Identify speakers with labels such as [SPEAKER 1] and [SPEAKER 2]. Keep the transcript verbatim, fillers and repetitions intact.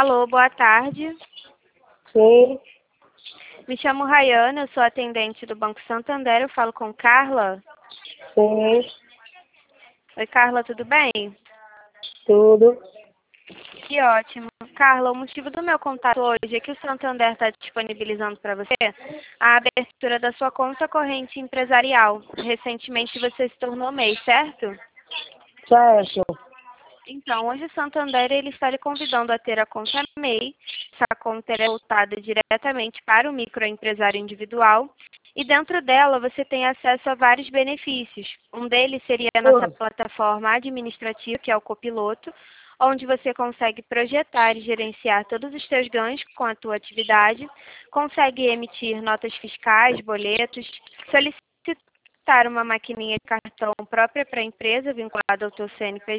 [SPEAKER 1] Alô, boa tarde.
[SPEAKER 2] Sim,
[SPEAKER 1] Me chamo Rayana, eu sou atendente do Banco Santander, eu falo com Carla.
[SPEAKER 2] sim,
[SPEAKER 1] Oi, Carla, tudo bem?
[SPEAKER 2] tudo.
[SPEAKER 1] Que ótimo. Carla, o motivo do meu contato hoje é que o Santander está disponibilizando para você a abertura da sua conta corrente empresarial. Recentemente você se tornou M E I, certo?
[SPEAKER 2] Certo.
[SPEAKER 1] Então, hoje o Santander ele está lhe convidando a ter a conta M E I. Essa conta é voltada diretamente para o microempresário individual e dentro dela você tem acesso a vários benefícios. Um deles seria a nossa
[SPEAKER 2] Hum,
[SPEAKER 1] plataforma administrativa, que é o Copiloto, onde você consegue projetar e gerenciar todos os seus ganhos com a tua atividade, consegue emitir notas fiscais, boletos, solicitar uma maquininha de cartão própria para a empresa vinculada ao teu C N P